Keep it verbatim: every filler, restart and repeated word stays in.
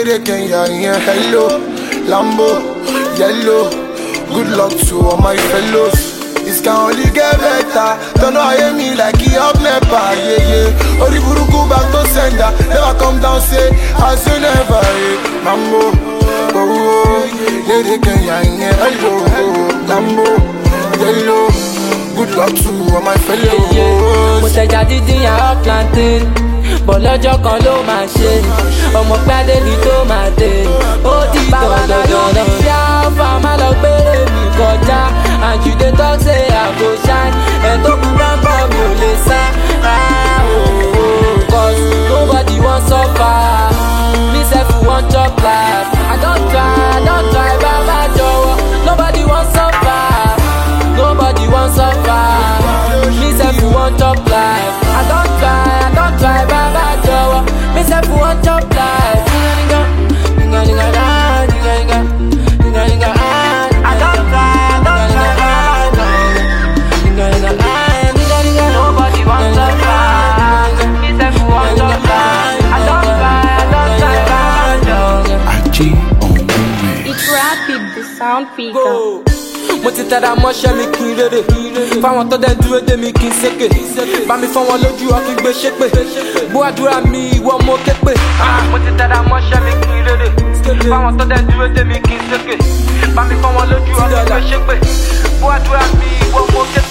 Lady Kenya, yeah, hello, Lambo, yellow. Good luck to all my fellows. This can only get better. Don't know how you me like he up never, yeah, yeah. Ori buruku back to sender. Never come down, say, as you never, yeah. Mambo, oh, oh. Lady Kenya, yeah, hello, Lambo, yellow. Good luck to all my fellows. Mo tẹja dídín yàrá plantain, bọ̀ lọ́jọ́ kan ló máa ṣe. Ọmọ pàdé ni tó máa dé. Ó di dandandan. Ṣé àfà máa lọ gbére mi kọjá? And you dey talk say I go shine. Ẹ̀ tó kú ráńpọ̀ mi ò lè sá. Cause nobody wan suffer. Me sef wan chop life. I don try, I don try, bàbá jọ̀wọ́. Nobody wan suffer. Nobody wan suffer. Me sef wan chop life. I don try, I don try, bàbá jọ̀wọ́. Me sef wan chop life. Nigga, nigga, nigga, nigga, nigga, nigga, nigga, I don try, I don try, bàbá jọ̀wọ́. Nigga, nigga, nigga, nigga, nobody wan suffer. Me sef wan chop life. I don try, I don try, bàbá jọ̀wọ́. Aji on the way. It's Rapid, the sound picker. Mo ti tẹ̀ra mọ́ṣẹ́ mi kí n rere. Fáwọn tó dẹ̀ dúró dé mi kí n sékè. Bá mi fọ́ wọn lójú ọkùn gbé ṣépè. Bó àdúrà mi ìwọ mo ké pè. Mo ti tẹ̀ra mọ́ṣẹ́ mi kí n rere. Fáwọn tó dẹ̀ dúró dé mi kí n sékè. Bá mi fọ́ wọn lójú ọkùn gbé ṣépè. Bó àdúrà mi ìwọ mo ké pè.